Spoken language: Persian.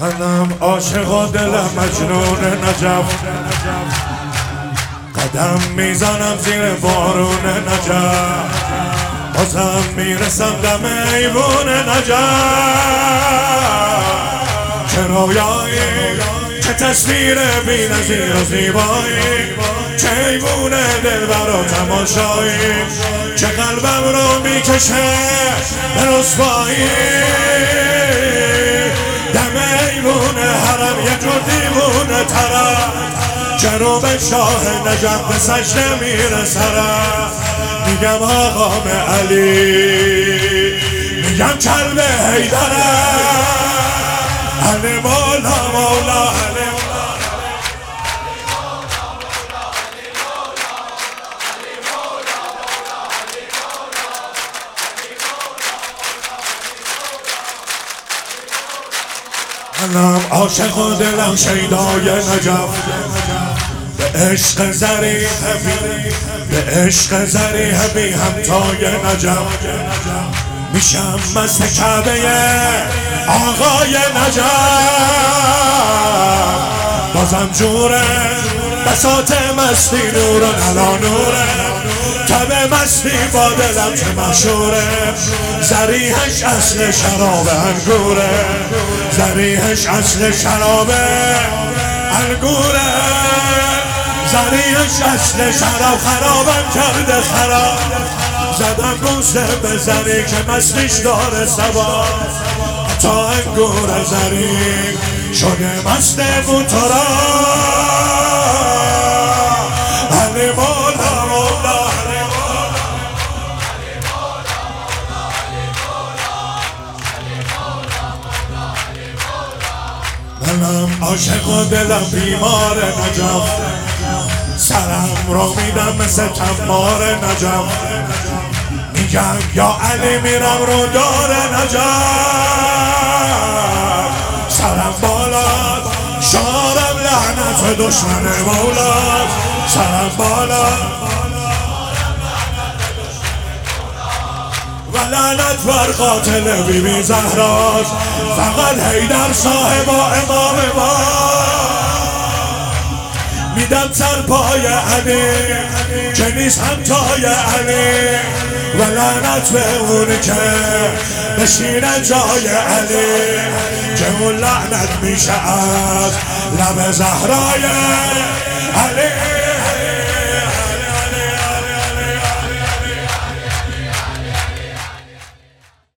منم عاشق و دلم مجنون نجف، قدم میزنم زیر بارون نجف، بازم میرسم دم ایوون نجف. چه رویایی، چه تصویر بی نظیر و زیبایی، چه ایوون دلبر و تماشایی، چه قلبم رو میکشه به رسوایی. دم ایوون حرم یه جور دیوونه ترم، جنوب شاه نجف به سجده میره سرم. میگم آقام علی، میگم کلب حیدرم، علی مولا مولا علی منم عاشق و دلم شیدای نجف، به عشق ظریف به عشق ظریف بی همتای نجف. میشم مست کعبه آقای نجف، بازم جوره بساط مستی نوران علا نوره، تب مستی با دلم چه مشهوره. ذریحش اصل شراب انگوره، ذریحش اصل شراب انگوره، ذریحش اصل شراب خرابم کرده خراب. زدم بوسه به ذری که مستیش داره سبا، تا انگور ذری شده مست موتورا. علی مولا مولا علی منم عاشق و دلم بیمار نجف، سرم رو میدم مثل تمار نجف. میگم یا علی میرم رو دار نجف، سرم بالا شارم لعنت دشمن مولا، سرم بالا و لعنت بر قاتل بی بی زهراست، فقط حیدر صاحب و امام ما. میدم سر پای علی که نیست همتای علی، و لعنت به اونی که بشینه جای علی، که اون لعنت میشه از لب زهرای علی.